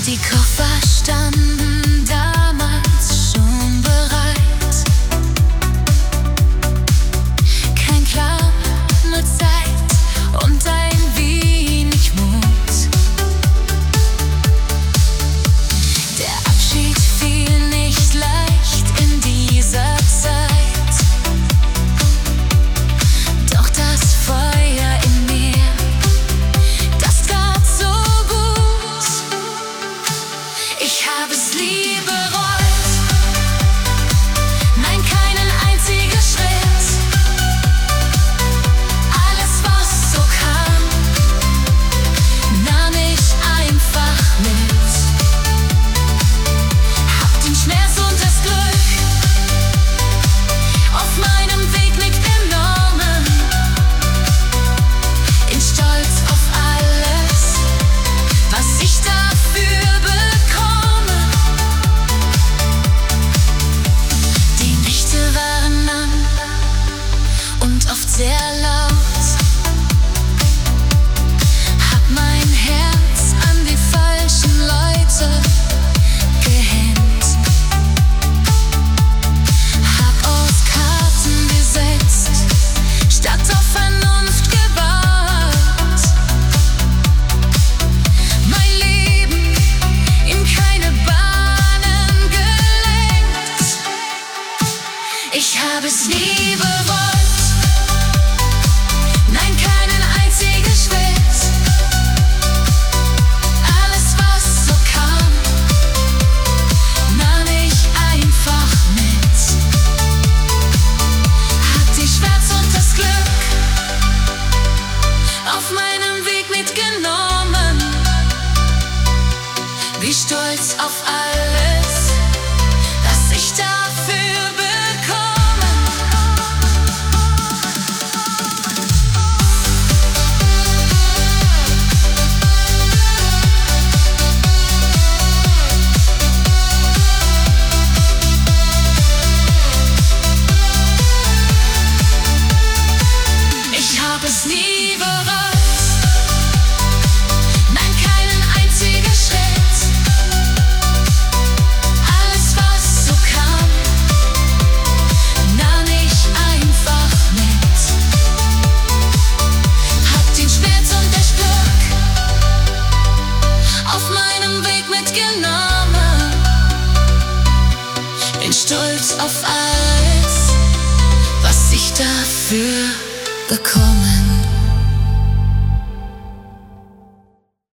Die Koffer standen damals schon bereit. Kein Plan, nur Zeit und ein wenig Mut. Der Abschied fiel nicht leicht in dieser Zeit. Doch das Feuer in mir, das tat so gut. Ich habe es nie bereut. Nein, keinen einzigen Schritt. Alles, was so kam, nahm ich einfach mit. Hab den Schmerz und das Glück auf meinem Weg mitgenommen. In Stolz auf alles, was ich dafür bekomme. Die Nächte waren lang und oft sehr laut. Hab mein Herz an die falschen Leute gehängt. Hab auf Karten gesetzt, statt auf Vernunft gebaut. Mein Leben in keine Bahnen gelenkt. Ich habe es nie bereut. Nein, keinen einzigen Schritt. Alles, was so kam, nahm ich einfach mit. Hab die Schmerz und das Glück auf meinem Weg mitgenommen. Wie stolz auf alles, was ich dafür bekomme. Ich habe es nie bereut. Nein, keinen einzigen Schritt. Alles, was so kam, nahm ich einfach mit. Hab den Schmerz und das Glück auf meinem Weg mitgenommen. Bin stolz auf alles, was ich dafür bekommen.